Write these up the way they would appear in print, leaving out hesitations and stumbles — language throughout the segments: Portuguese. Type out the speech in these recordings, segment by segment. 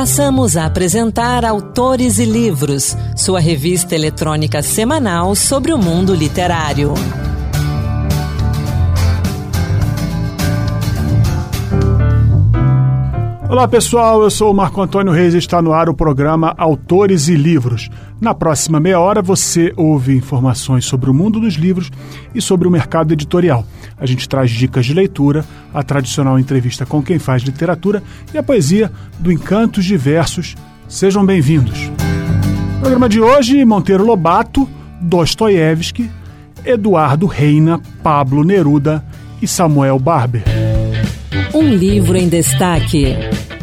Passamos a apresentar Autores e Livros, sua revista eletrônica semanal sobre o mundo literário. Olá pessoal, eu sou o Marco Antônio Reis e está no ar o programa Autores e Livros. Na próxima meia hora você ouve informações sobre o mundo dos livros e sobre o mercado editorial. A gente traz dicas de leitura, a tradicional entrevista com quem faz literatura e a poesia do Encantos Diversos. Sejam bem-vindos. No programa de hoje, Monteiro Lobato, Dostoiévski, Eduardo Reina, Pablo Neruda e Samuel Barber. Um livro em destaque.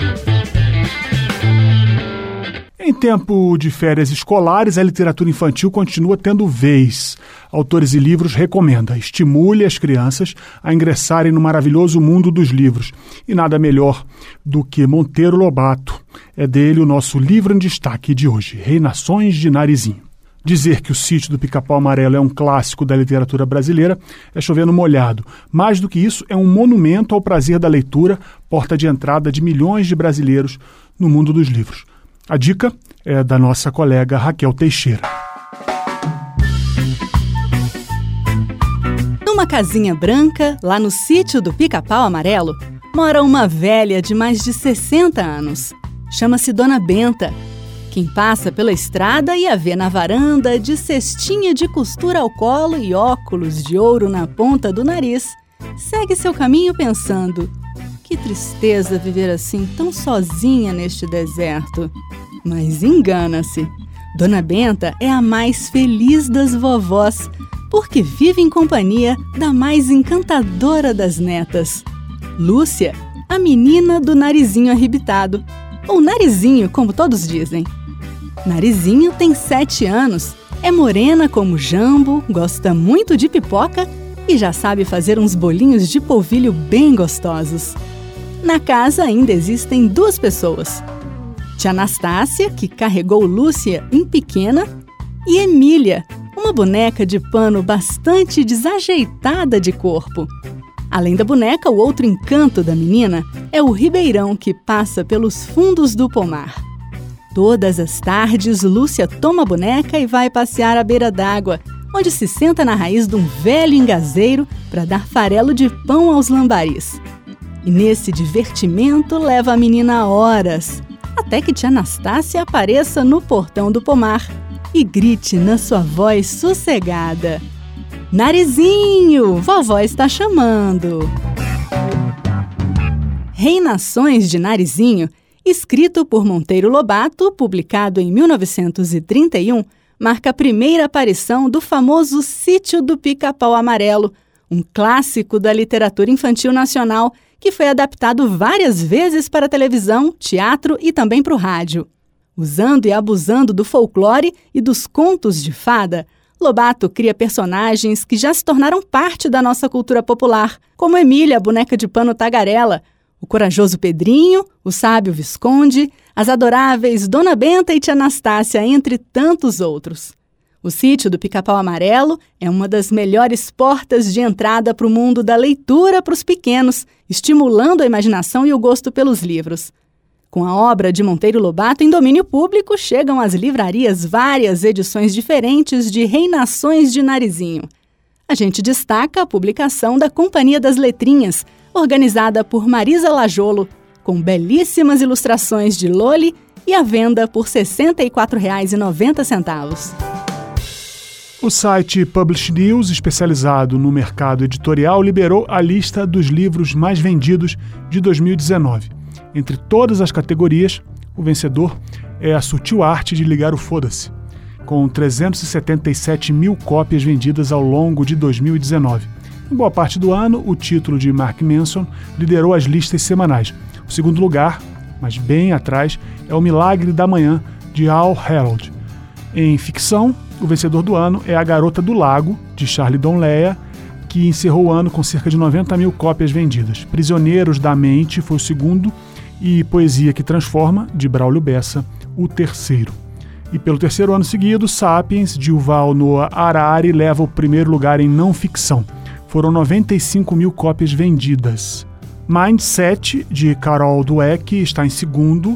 Em tempo de férias escolares, a literatura infantil continua tendo vez. Autores e Livros recomenda: estimule as crianças a ingressarem no maravilhoso mundo dos livros. E nada melhor do que Monteiro Lobato. É dele o nosso livro em destaque de hoje, Reinações de Narizinho. Dizer que O Sítio do Pica-Pau Amarelo é um clássico da literatura brasileira é chover no molhado. Mais do que isso, é um monumento ao prazer da leitura, porta de entrada de milhões de brasileiros no mundo dos livros. A dica é da nossa colega Raquel Teixeira. Numa casinha branca, lá no Sítio do Pica-Pau Amarelo, mora uma velha de mais de 60 anos. Chama-se Dona Benta. Quem passa pela estrada e a vê na varanda, de cestinha de costura ao colo e óculos de ouro na ponta do nariz, segue seu caminho pensando: que tristeza viver assim tão sozinha neste deserto. Mas engana-se. Dona Benta é a mais feliz das vovós, porque vive em companhia da mais encantadora das netas, Lúcia, a menina do narizinho arrebitado, ou narizinho, como todos dizem. Narizinho tem 7 anos, é morena como jambo, gosta muito de pipoca e já sabe fazer uns bolinhos de polvilho bem gostosos. Na casa ainda existem 2 pessoas: Tia Anastácia, que carregou Lúcia em pequena, e Emília, uma boneca de pano bastante desajeitada de corpo. Além da boneca, o outro encanto da menina é o ribeirão que passa pelos fundos do pomar. Todas as tardes, Lúcia toma a boneca e vai passear à beira d'água, onde se senta na raiz de um velho engazeiro para dar farelo de pão aos lambaris. E nesse divertimento leva a menina horas, até que tia Anastácia apareça no portão do pomar e grite na sua voz sossegada: Narizinho, vovó está chamando. Reinações de Narizinho, escrito por Monteiro Lobato, publicado em 1931, marca a primeira aparição do famoso Sítio do Pica-Pau Amarelo, um clássico da literatura infantil nacional que foi adaptado várias vezes para televisão, teatro e também para o rádio. Usando e abusando do folclore e dos contos de fada, Lobato cria personagens que já se tornaram parte da nossa cultura popular, como Emília, a boneca de pano tagarela, o corajoso Pedrinho, o sábio Visconde, as adoráveis Dona Benta e Tia Anastácia, entre tantos outros. O Sítio do Pica-Pau Amarelo é uma das melhores portas de entrada para o mundo da leitura para os pequenos, estimulando a imaginação e o gosto pelos livros. Com a obra de Monteiro Lobato em domínio público, chegam às livrarias várias edições diferentes de Reinações de Narizinho. A gente destaca a publicação da Companhia das Letrinhas, organizada por Marisa Lajolo, com belíssimas ilustrações de Loli e à venda por R$ 64,90. O site Publish News, especializado no mercado editorial, liberou a lista dos livros mais vendidos de 2019. Entre todas as categorias, o vencedor é A Sutil Arte de Ligar o Foda-se, com 377 mil cópias vendidas ao longo de 2019. Em boa parte do ano, o título de Mark Manson liderou as listas semanais. O segundo lugar, mas bem atrás, é O Milagre da Manhã, de Al Harold. Em ficção, o vencedor do ano é A Garota do Lago, de Charlie Donlea, que encerrou o ano com cerca de 90 mil cópias vendidas. Prisioneiros da Mente foi o segundo e Poesia que Transforma, de Braulio Bessa, o terceiro. E pelo terceiro ano seguido, Sapiens, de Yuval Noah Harari, leva o primeiro lugar em não ficção. Foram 95 mil cópias vendidas. Mindset, de Carol Dweck, está em segundo,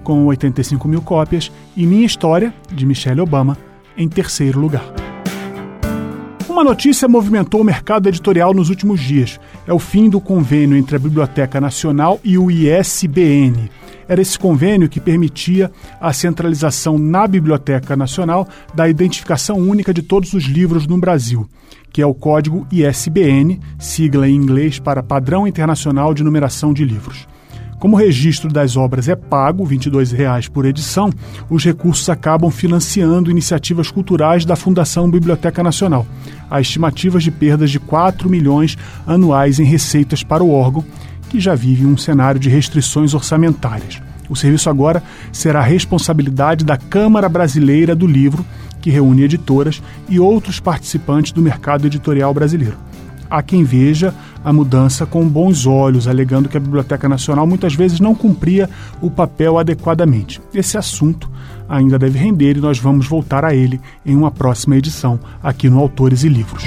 com 85 mil cópias, e Minha História, de Michelle Obama, em terceiro lugar. Uma notícia movimentou o mercado editorial nos últimos dias. É o fim do convênio entre a Biblioteca Nacional e o ISBN. Era esse convênio que permitia a centralização na Biblioteca Nacional da identificação única de todos os livros no Brasil, que é o código ISBN, sigla em inglês para Padrão Internacional de Numeração de Livros. Como o registro das obras é pago, R$ 22,00 por edição, os recursos acabam financiando iniciativas culturais da Fundação Biblioteca Nacional. Há estimativas de perdas de 4 milhões anuais em receitas para o órgão, que já vive um cenário de restrições orçamentárias. O serviço agora será responsabilidade da Câmara Brasileira do Livro, que reúne editoras e outros participantes do mercado editorial brasileiro. Há quem veja a mudança com bons olhos, alegando que a Biblioteca Nacional muitas vezes não cumpria o papel adequadamente. Esse assunto ainda deve render e nós vamos voltar a ele em uma próxima edição aqui no Autores e Livros.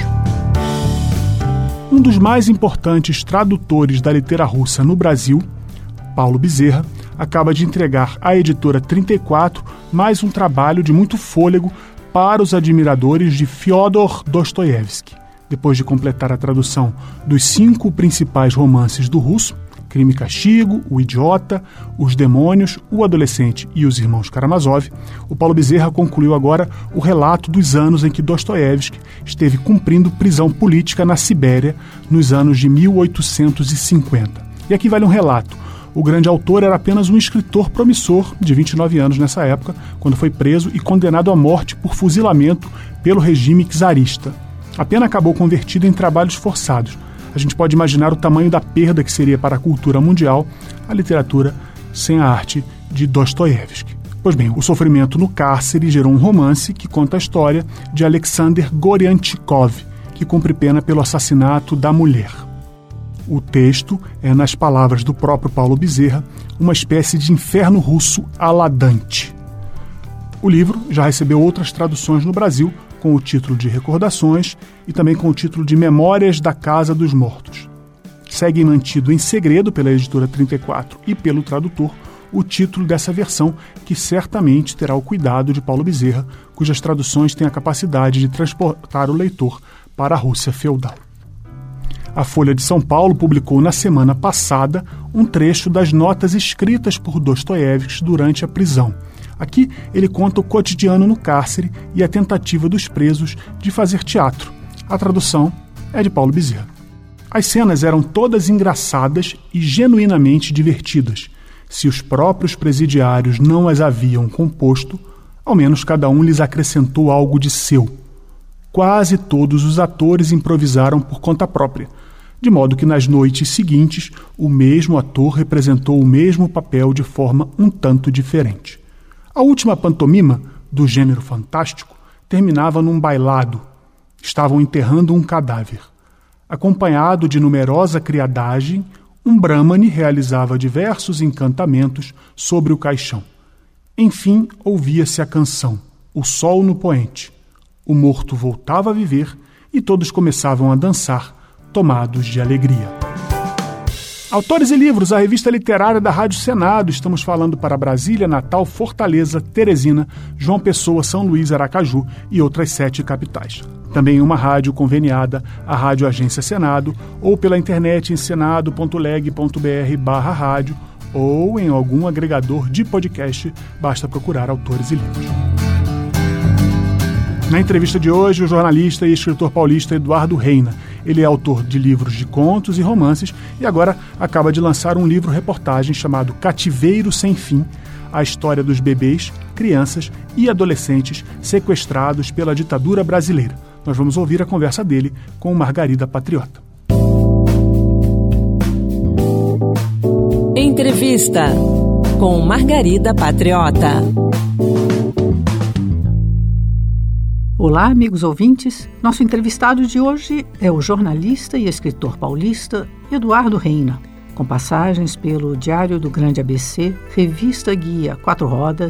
Um dos mais importantes tradutores da literatura russa no Brasil, Paulo Bezerra, acaba de entregar à editora 34 mais um trabalho de muito fôlego para os admiradores de Fyodor Dostoiévski. Depois de completar a tradução dos 5 principais romances do russo, Crime e Castigo, O Idiota, Os Demônios, O Adolescente e Os Irmãos Karamazov, o Paulo Bezerra concluiu agora o relato dos anos em que Dostoiévski esteve cumprindo prisão política na Sibéria nos anos de 1850. E aqui vale um relato. O grande autor era apenas um escritor promissor, de 29 anos nessa época, quando foi preso e condenado à morte por fuzilamento pelo regime czarista. A pena acabou convertida em trabalhos forçados. A gente pode imaginar o tamanho da perda que seria para a cultura mundial a literatura sem a arte de Dostoiévski. Pois bem, o sofrimento no cárcere gerou um romance que conta a história de Alexander Gorianchikov, que cumpre pena pelo assassinato da mulher. O texto é, nas palavras do próprio Paulo Bezerra, uma espécie de inferno russo aladante. O livro já recebeu outras traduções no Brasil, com o título de Recordações e também com o título de Memórias da Casa dos Mortos. Segue mantido em segredo pela editora 34 e pelo tradutor o título dessa versão, que certamente terá o cuidado de Paulo Bezerra, cujas traduções têm a capacidade de transportar o leitor para a Rússia feudal. A Folha de São Paulo publicou na semana passada um trecho das notas escritas por Dostoiévski durante a prisão. Aqui ele conta o cotidiano no cárcere e a tentativa dos presos de fazer teatro. A tradução é de Paulo Bezerra. As cenas eram todas engraçadas e genuinamente divertidas. Se os próprios presidiários não as haviam composto, ao menos cada um lhes acrescentou algo de seu. Quase todos os atores improvisaram por conta própria, de modo que nas noites seguintes o mesmo ator representou o mesmo papel de forma um tanto diferente. A última pantomima, do gênero fantástico, terminava num bailado. Estavam enterrando um cadáver. Acompanhado de numerosa criadagem, um brahmane realizava diversos encantamentos sobre o caixão. Enfim, ouvia-se a canção, O Sol no Poente. O morto voltava a viver e todos começavam a dançar, tomados de alegria. Autores e Livros, a revista literária da Rádio Senado. Estamos falando para Brasília, Natal, Fortaleza, Teresina, João Pessoa, São Luís, Aracaju e outras 7 capitais. Também uma rádio conveniada à Rádio Agência Senado ou pela internet em senado.leg.br/rádio ou em algum agregador de podcast, basta procurar Autores e Livros. Na entrevista de hoje, o jornalista e escritor paulista Eduardo Reina. Ele é autor de livros de contos e romances e agora acaba de lançar um livro-reportagem chamado Cativeiro Sem Fim, a história dos bebês, crianças e adolescentes sequestrados pela ditadura brasileira. Nós vamos ouvir a conversa dele com Margarida Patriota. Entrevista com Margarida Patriota. Olá, amigos ouvintes. Nosso entrevistado de hoje é o jornalista e escritor paulista Eduardo Reina, com passagens pelo Diário do Grande ABC, Revista Guia Quatro Rodas,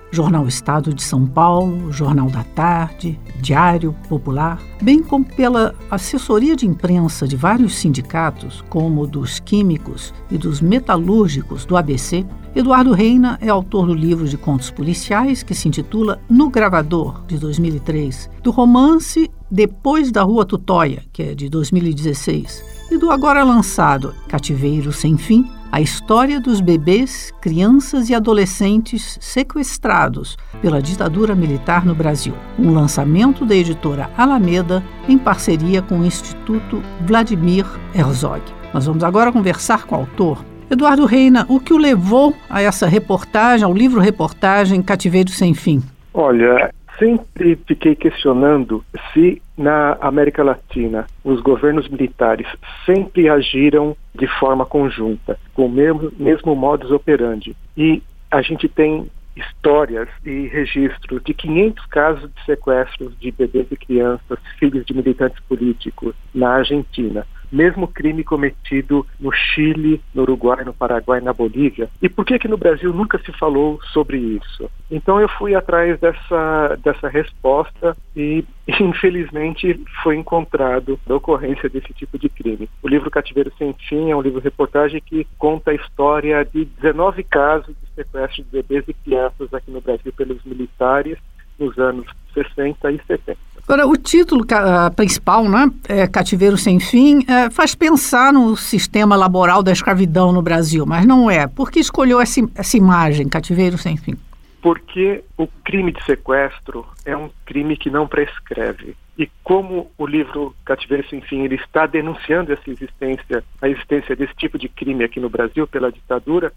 Jornal Estado de São Paulo, Jornal da Tarde, Diário Popular, bem como pela assessoria de imprensa de vários sindicatos, como dos químicos e dos metalúrgicos do ABC, Eduardo Reina é autor do livro de contos policiais que se intitula No Gravador, de 2003, do romance Depois da Rua Tutóia, que é de 2016, e do agora lançado Cativeiro Sem Fim, a história dos bebês, crianças e adolescentes sequestrados pela ditadura militar no Brasil, um lançamento da editora Alameda em parceria com o Instituto Vladimir Herzog. Nós vamos agora conversar com o autor. Eduardo Reina, o que o levou a essa reportagem, ao livro-reportagem Cativeiro Sem Fim? Olha, sempre fiquei questionando se na América Latina os governos militares sempre agiram de forma conjunta, com o mesmo modus operandi. E a gente tem histórias e registros de 500 casos de sequestros de bebês e crianças, filhos de militantes políticos, na Argentina. Mesmo crime cometido no Chile, no Uruguai, no Paraguai, na Bolívia. E por que no Brasil nunca se falou sobre isso? Então eu fui atrás dessa resposta e infelizmente foi encontrado a ocorrência desse tipo de crime. O livro Cativeiro Sem Fim é um livro-reportagem que conta a história de 19 casos de sequestro de bebês e crianças aqui no Brasil pelos militares nos anos 60 e 70. Agora, o título principal, né, Cativeiro Sem Fim, faz pensar no sistema laboral da escravidão no Brasil, mas não é. Por que escolheu essa imagem, Cativeiro Sem Fim? Porque o crime de sequestro é um crime que não prescreve. E como o livro Cativeiro Sem Fim ele está denunciando a existência desse tipo de crime aqui no Brasil pela ditadura,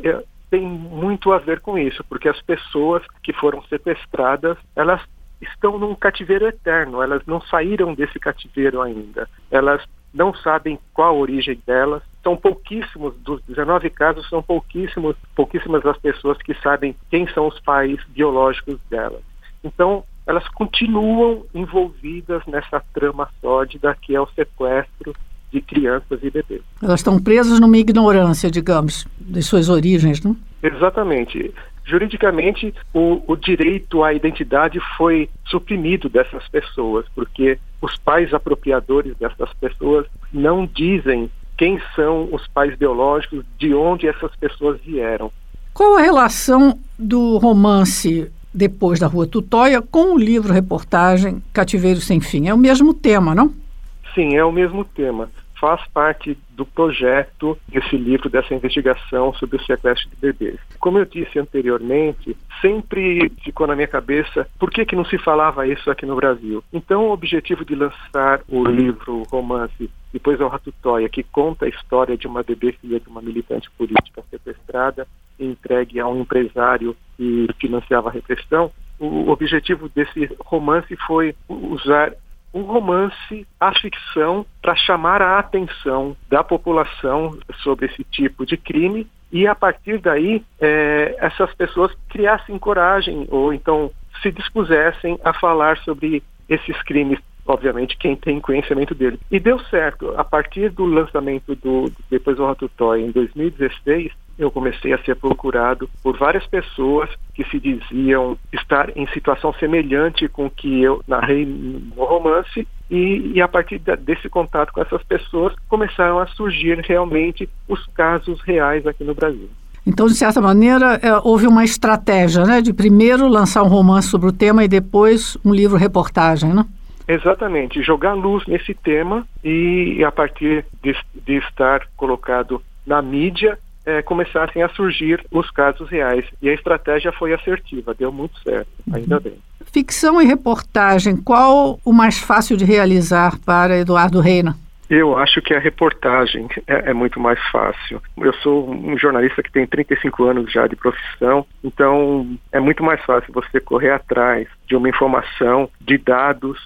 tem muito a ver com isso, porque as pessoas que foram sequestradas, elas estão num cativeiro eterno, elas não saíram desse cativeiro ainda, elas não sabem qual a origem delas, são pouquíssimos, dos 19 casos, são pouquíssimas as pessoas que sabem quem são os pais biológicos delas. Então, elas continuam envolvidas nessa trama sórdida que é o sequestro de crianças e bebês. Elas estão presas numa ignorância, digamos, de suas origens, não? Exatamente. Juridicamente, o direito à identidade foi suprimido dessas pessoas, porque os pais apropriadores dessas pessoas não dizem quem são os pais biológicos, de onde essas pessoas vieram. Qual a relação do romance Depois da Rua Tutóia com o livro-reportagem Cativeiro Sem Fim? É o mesmo tema, não? Sim, é o mesmo tema. Faz parte do projeto desse livro, dessa investigação sobre o sequestro de bebês. Como eu disse anteriormente, sempre ficou na minha cabeça por que não se falava isso aqui no Brasil. Então, o objetivo de lançar o livro, romance, Depois da Rua Tutóia, que conta a história de uma bebê filha de uma militante política sequestrada e entregue a um empresário que financiava a repressão, o objetivo desse romance foi usar um romance, a ficção, para chamar a atenção da população sobre esse tipo de crime e, a partir daí, essas pessoas criassem coragem ou então se dispusessem a falar sobre esses crimes, obviamente, quem tem conhecimento dele. E deu certo. A partir do lançamento do Depois da Rua Tutóia, em 2016, eu comecei a ser procurado por várias pessoas que se diziam estar em situação semelhante com o que eu narrei no romance e a partir desse contato com essas pessoas começaram a surgir realmente os casos reais aqui no Brasil. Então, de certa maneira, houve uma estratégia, né, de primeiro lançar um romance sobre o tema e depois um livro-reportagem, né? Exatamente, jogar luz nesse tema e a partir de estar colocado na mídia, começassem a surgir os casos reais. E a estratégia foi assertiva, deu muito certo, ainda bem. Ficção e reportagem, qual o mais fácil de realizar para Eduardo Reina? Eu acho que a reportagem é muito mais fácil. Eu sou um jornalista que tem 35 anos já de profissão, então é muito mais fácil você correr atrás de uma informação, de dados,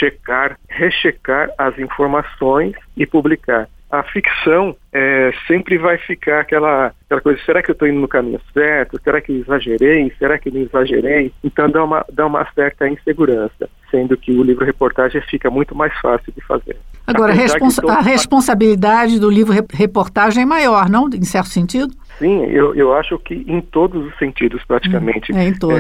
rechecar as informações e publicar. A ficção sempre vai ficar aquela aquela coisa, será que eu estou indo no caminho certo? Será que eu exagerei? Será que não exagerei? Então dá uma certa insegurança, sendo que o livro-reportagem fica muito mais fácil de fazer. Agora, a responsabilidade do livro-reportagem é maior, não? Em certo sentido? Sim, eu acho que em todos os sentidos, praticamente. Em todos.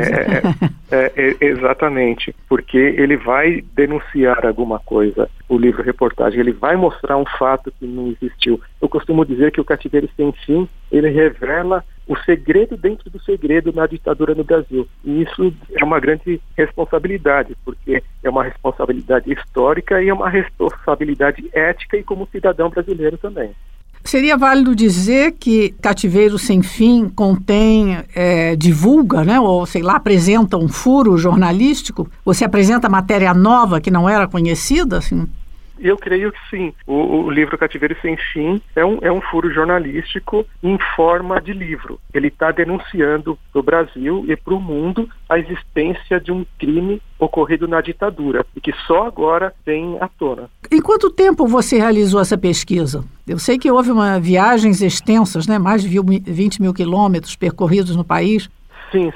Exatamente, porque ele vai denunciar alguma coisa, o livro-reportagem, ele vai mostrar um fato que não existiu. Eu costumo dizer que o Cativeiro Sem Fim, ele revela o segredo dentro do segredo na ditadura no Brasil. E isso é uma grande responsabilidade, porque é uma responsabilidade histórica e é uma responsabilidade ética e como cidadão brasileiro também. Seria válido dizer que Cativeiro Sem Fim contém, divulga, né, ou sei lá, apresenta um furo jornalístico? Você apresenta matéria nova que não era conhecida, assim? Eu creio que sim. O livro Cativeiro Sem Fim é um furo jornalístico em forma de livro. Ele está denunciando para o Brasil e para o mundo a existência de um crime ocorrido na ditadura e que só agora vem à tona. Em quanto tempo você realizou essa pesquisa? Eu sei que houve viagens extensas, né? Mais de 20 mil quilômetros percorridos no país. Sim.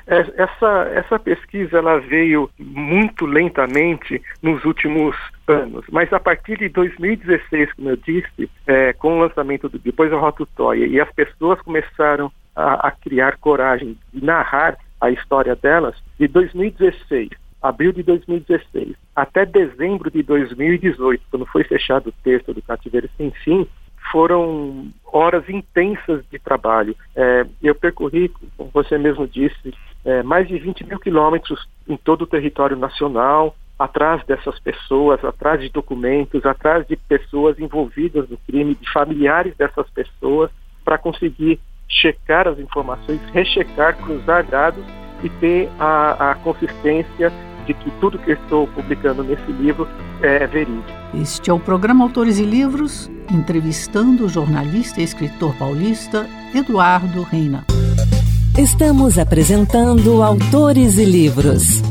Essa pesquisa ela veio muito lentamente nos últimos anos, mas a partir de 2016, como eu disse, com o lançamento depois da Rota Utóia, e as pessoas começaram a criar coragem de narrar a história delas, de 2016, abril de 2016, até dezembro de 2018, quando foi fechado o texto do Cativeiro Sem Fim, foram horas intensas de trabalho. Eu percorri, como você mesmo disse, mais de 20 mil quilômetros em todo o território nacional, atrás dessas pessoas, atrás de documentos, atrás de pessoas envolvidas no crime, de familiares dessas pessoas, para conseguir checar as informações, rechecar, cruzar dados e ter a consistência de que tudo que eu estou publicando nesse livro é verídico. Este é o programa Autores e Livros, entrevistando o jornalista e escritor paulista Eduardo Reina. Estamos apresentando Autores e Livros.